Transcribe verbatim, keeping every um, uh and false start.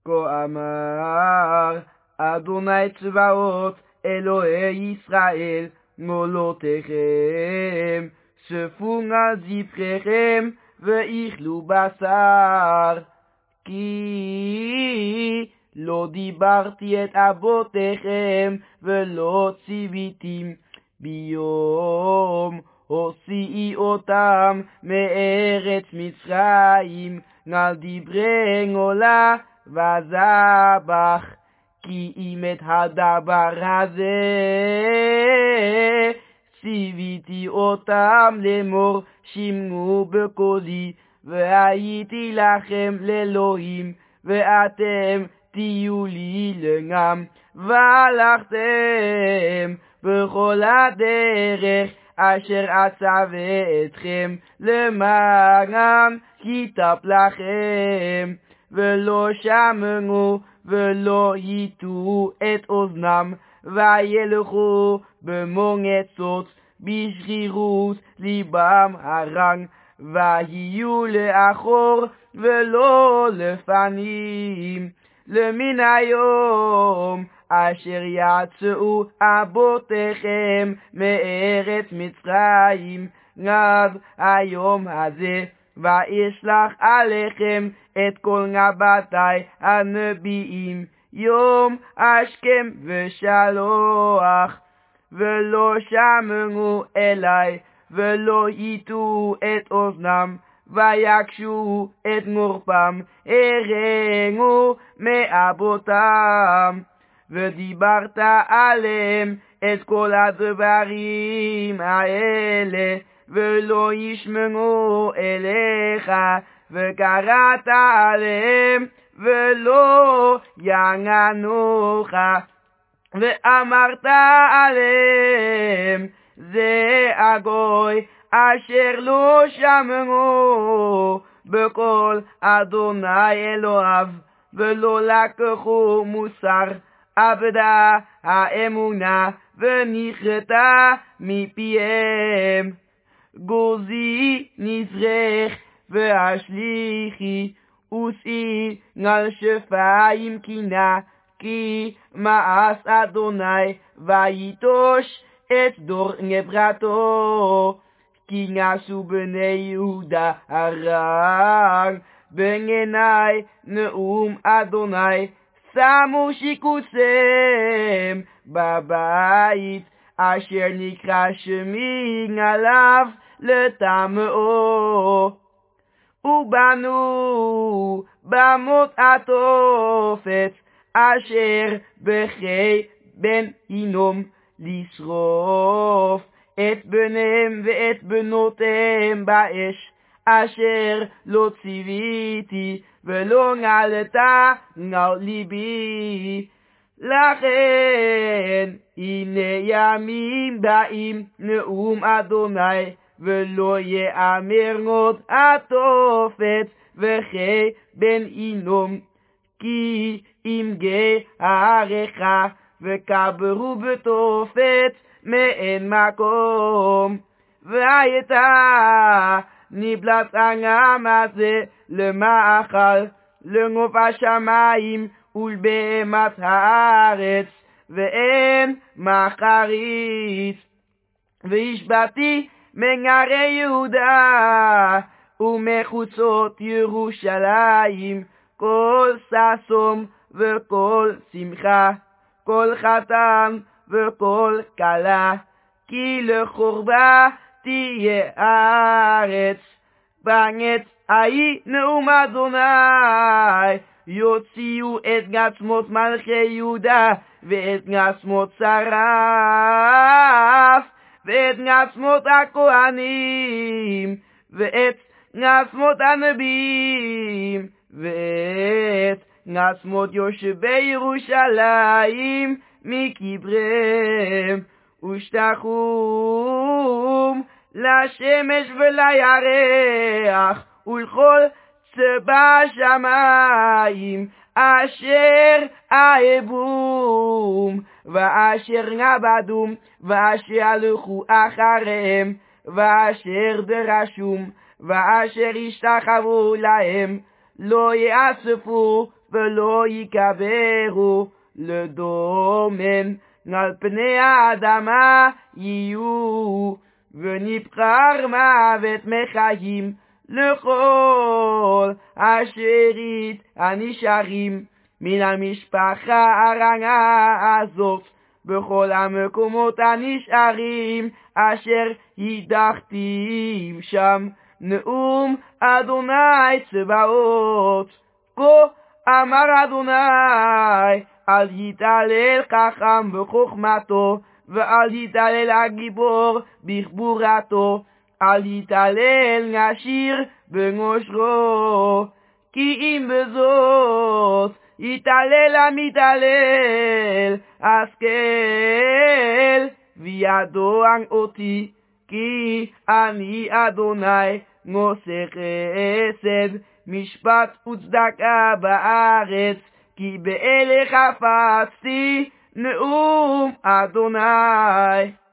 כה אמר אדוני צבאות אלוהי ישראל, מולותיכם שפו על זבחיכם ואכלו בשר, כי לא דיברתי את אבותיכם ולא ציוויתים ביום הוציאי אותם מארץ מצרים על דברי עולה וזבח. כי אם את הדבר הזה ציוויתי אותם לאמור, שמעו בקולי והייתי לכם לאלוהים ואתם תהיו לי לעם, והלכתם בכל הדרך אשר אצווה אתכם למען ייטב לכם, ולא שמעו ולא ייטו את אוזנם, וילכו במועצות בשרירות ליבם הרע, ויהיו לאחור ולא לפנים. למן היום אשר יצאו אבותיכם מארץ מצרים עד היום הזה, ואשלח עליכם את כל נבאתי הנביאים יום השכם ושלוח, ולא שמעו אלי ולא ייטו את אוזנם, ויקשו את מורפם הרעו מאבותם. ודיברת עליהם את כל הדברים האלה ולא ישמעו אליך, וקראת עליהם ולא יעננוך, ואמרת עליהם זה הגוי אשר לא שמעו בקול אדוני אלוהיו, ולא לקחו מוסר אבדה האמונה ונכרתה מפיהם. גוזי נזרך והשליחי ושאי על שפיים קינה, כי מאס אדוני ויטוש את דור נברתו. כי נעשו בני יהודה הרע בעיני נאום אדוני, שמו שיקוציהם בבית אשר נקרא שמי עליו לטמאו, ובנו במות התופת אשר בחי בן הינום, לשרוף את בניהם ואת בנותיהם באש, אשר לא ציוויתי ולא נעלתה על ליבי. לכן הנה ימים באים נאום אדוני, ולא יאמר עוד התופת וחי בן הינום, כי אם גערך וקברו בתופת מאין מקום. והייתה נבלת העם הזה למאכל לנוף השמיים ולבהמת הארץ, ואין מחריץ. והשבתי מנערי יהודה ומחוצות ירושלים כל ששום וכל שמחה, כל חתן וכל כלה, כי לחורבה תהיה הארץ. בעת ההיא נאום אדוני, יוציאו את גצמות מלכי יהודה ואת גצמות שרף ואת גצמות הכהנים ואת גצמות הנביאים ואת גצמות יושבי ירושלים מקבריהם, ושתחום לשמש ולירח ולכל צבא שמיים אשר אהבום ואשר נבדום ואשר הלכו אחריהם ואשר דרשום ואשר השתחוו להם, לא יאספו ולא יקברו לדומן על פני האדמה יהיו, ונבחר מוות מחיים לכל השארית הנשארים מן המשפחה הרעה הזאת בכל המקומות הנשארים אשר הדחתים שם. נאום אדוני צבאות. כה אמר אדוני, אל יתהלל חכם בחוכמתו, ואל יתהלל הגיבור בכבורתו, אל יתהלל עשיר בנושרו, כי אם בזאת יתהלל המתהלל, השכל וידוען אותי, כי אני אדוני נושא חסד, משפט וצדקה בארץ, כי באלה חפצתי. נאום אדוני.